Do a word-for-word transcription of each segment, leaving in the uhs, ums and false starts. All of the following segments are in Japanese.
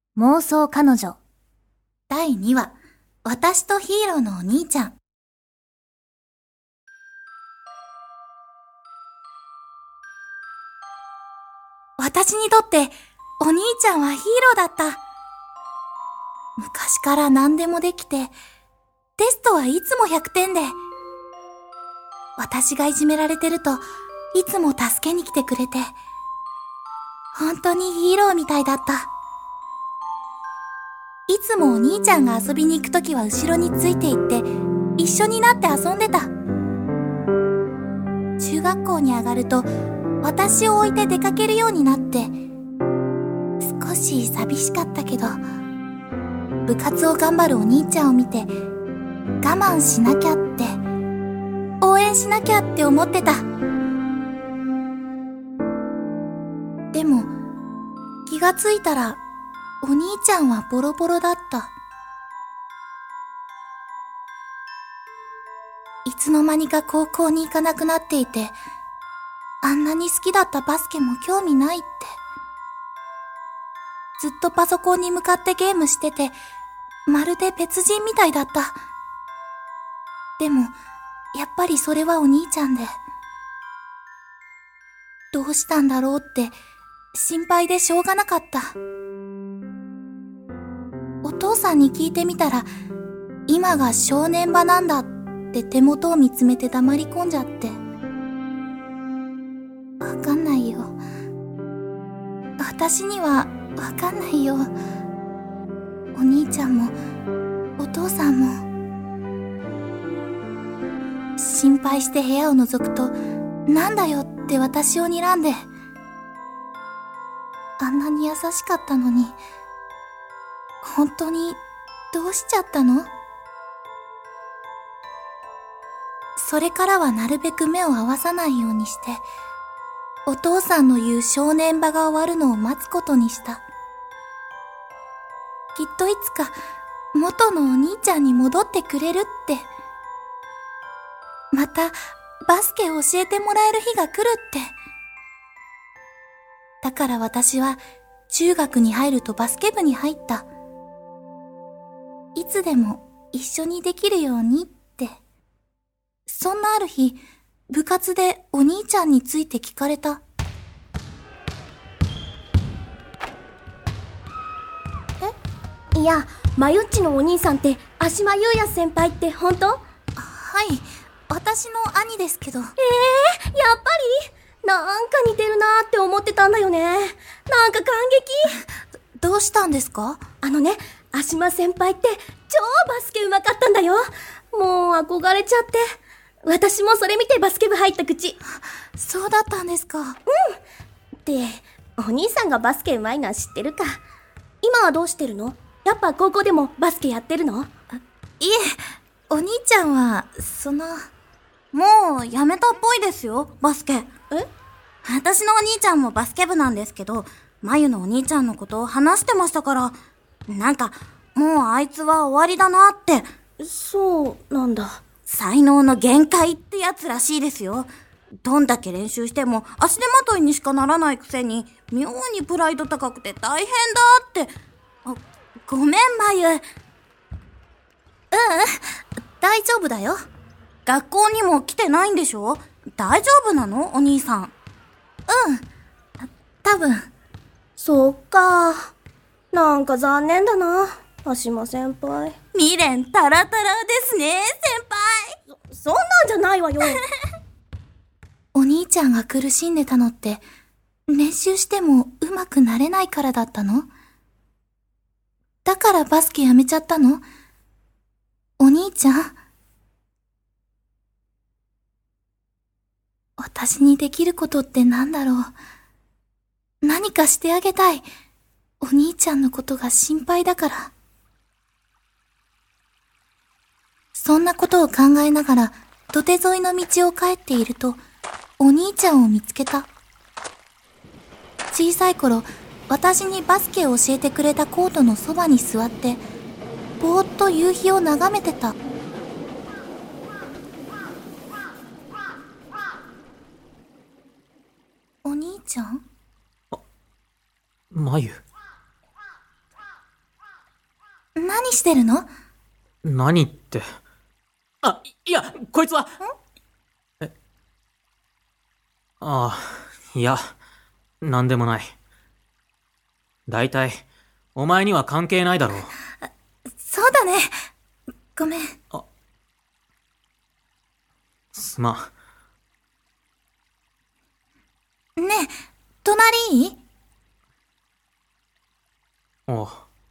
妄想彼女だいにわ、私とヒーローのお兄ちゃん。私にとってお兄ちゃんはヒーローだった。昔から何でもできて、テストはいつもひゃくてんで、私がいじめられてるといつも助けに来てくれて、本当にヒーローみたいだった。いつもお兄ちゃんが遊びに行くときは後ろについて行って一緒になって遊んでた。中学校に上がると私を置いて出かけるようになって、少し寂しかったけど、部活を頑張るお兄ちゃんを見て我慢しなきゃって、応援しなきゃって思ってた。でも気がついたらお兄ちゃんはボロボロだった。いつの間にか高校に行かなくなっていて、あんなに好きだったバスケも興味ないって。ずっとパソコンに向かってゲームしてて、まるで別人みたいだった。でも、やっぱりそれはお兄ちゃんで。どうしたんだろうって心配でしょうがなかった。お父さんに聞いてみたら、今が正念場なんだって手元を見つめて黙り込んじゃって。わかんないよ。私にはわかんないよ。お兄ちゃんもお父さんも。心配して部屋を覗くと、なんだよって私を睨んで。あんなに優しかったのに、本当にどうしちゃったの？それからはなるべく目を合わさないようにして、お父さんの言う正念場が終わるのを待つことにした。きっといつか元のお兄ちゃんに戻ってくれるって。またバスケを教えてもらえる日が来るって。だから私は中学に入るとバスケ部に入った。いつでも一緒にできるようにって。そんなある日、部活でお兄ちゃんについて聞かれた。 え？いや、まゆっちのお兄さんって足間優也先輩って本当？ はい、私の兄ですけど。えー、 やっぱりなんか似てるなーって思ってたんだよね。なんか感激。 どうしたんですか？ あのね、足間先輩って超バスケ上手かったんだよ。もう憧れちゃって。私もそれ見てバスケ部入った口。 そうだったんですか。うん。 で、お兄さんがバスケ上手いのは知ってるか。今はどうしてるの？やっぱ高校でもバスケやってるの？ いえ、お兄ちゃんは、その、もうやめたっぽいですよ、バスケ。え？私のお兄ちゃんもバスケ部なんですけど、まゆのお兄ちゃんのことを話してましたから、なんか、もうあいつは終わりだなって。 そうなんだ。 才能の限界ってやつらしいですよ。どんだけ練習しても足手まといにしかならないくせに、妙にプライド高くて大変だって。あ、ごめんまゆ。ううん、大丈夫だよ。学校にも来てないんでしょ？大丈夫なの？お兄さん。うん、多分。 そっか。なんか残念だな、足間先輩。 未練タラタラですね、先輩。 そ、そんなんじゃないわよ。 お兄ちゃんが苦しんでたのって、練習しても上手くなれないからだったの？だからバスケやめちゃったの？お兄ちゃん？私にできることってなんだろう。何かしてあげたい。お兄ちゃんのことが心配だから。そんなことを考えながら土手沿いの道を帰っていると、お兄ちゃんを見つけた。小さい頃、私にバスケを教えてくれたコートのそばに座って、ぼーっと夕日を眺めてた。お兄ちゃん？ まゆ。 何してるの？ 何って。あ、いや、こいつは。え、ああ、いや、なんでもない。だいたい、お前には関係ないだろう。 そうだね。ごめん。 あ、すまん。ねえ、隣いい？ おう。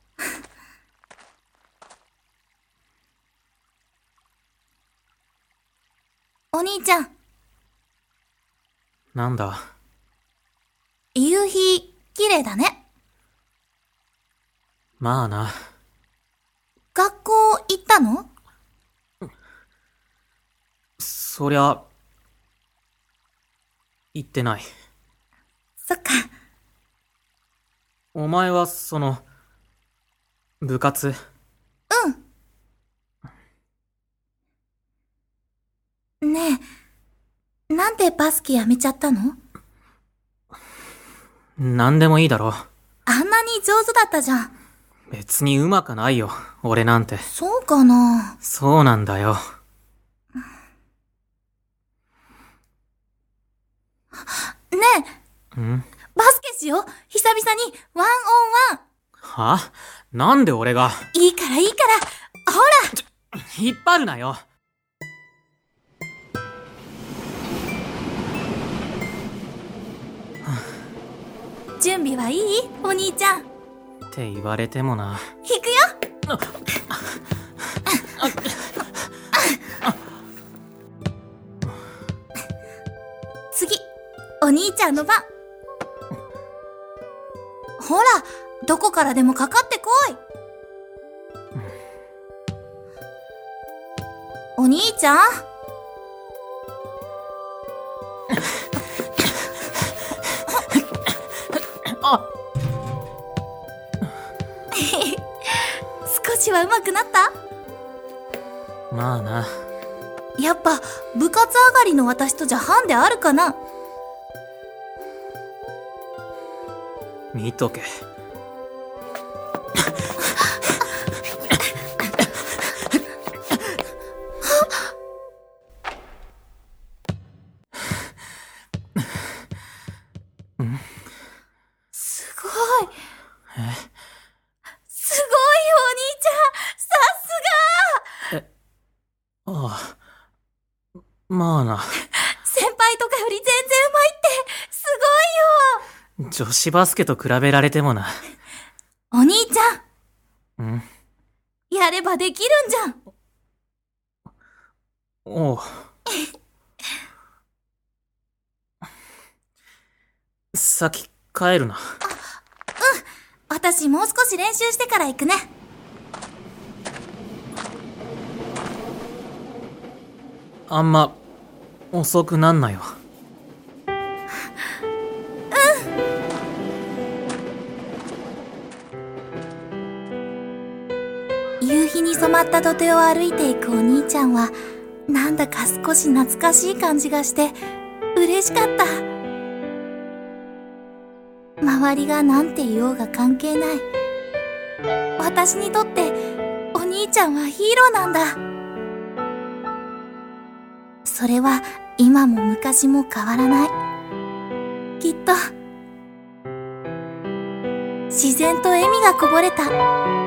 お兄ちゃん。 なんだ。 夕日、綺麗だね。 まあな。 学校行ったの？ そりゃ、行ってない。 そっか。 お前は、その、部活？ うん。ねえ、なんでバスケやめちゃったの？ なんでもいいだろ。 あんなに上手だったじゃん。 別に上手くないよ、俺なんて。 そうかな？ そうなんだよ。 ねえ、 ん？ バスケしよう。久々にワンオンワン。 は？なんで俺が？ いいからいいから。ほら。 引っ張るなよ。 準備はいい？お兄ちゃん。 って言われてもな。 行くよ。次、お兄ちゃんの番。ほら、どこからでもかかってこい。お兄ちゃん。 あ少しは上手くなった？ まあな。 やっぱ部活上がりの私とじゃハンデあるかな？ 見とけ。 すごい。 え？ すごいよ、お兄ちゃん。さすが。 え、ああ、まあな。 先輩とかより全然うまいってすごいよ。 女子バスケと比べられてもな。 お兄ちゃん。 ん？ やればできるんじゃん。 おう。先帰るな。 私もう少し練習してから行くね。 あんま遅くなんなよ。 夕日に染まった土手を歩いていくお兄ちゃんは、なんだか少し懐かしい感じがして嬉しかった。周りがなんて言おうが関係ない。私にとってお兄ちゃんはヒーローなんだ。それは今も昔も変わらない。きっと自然と笑みがこぼれた。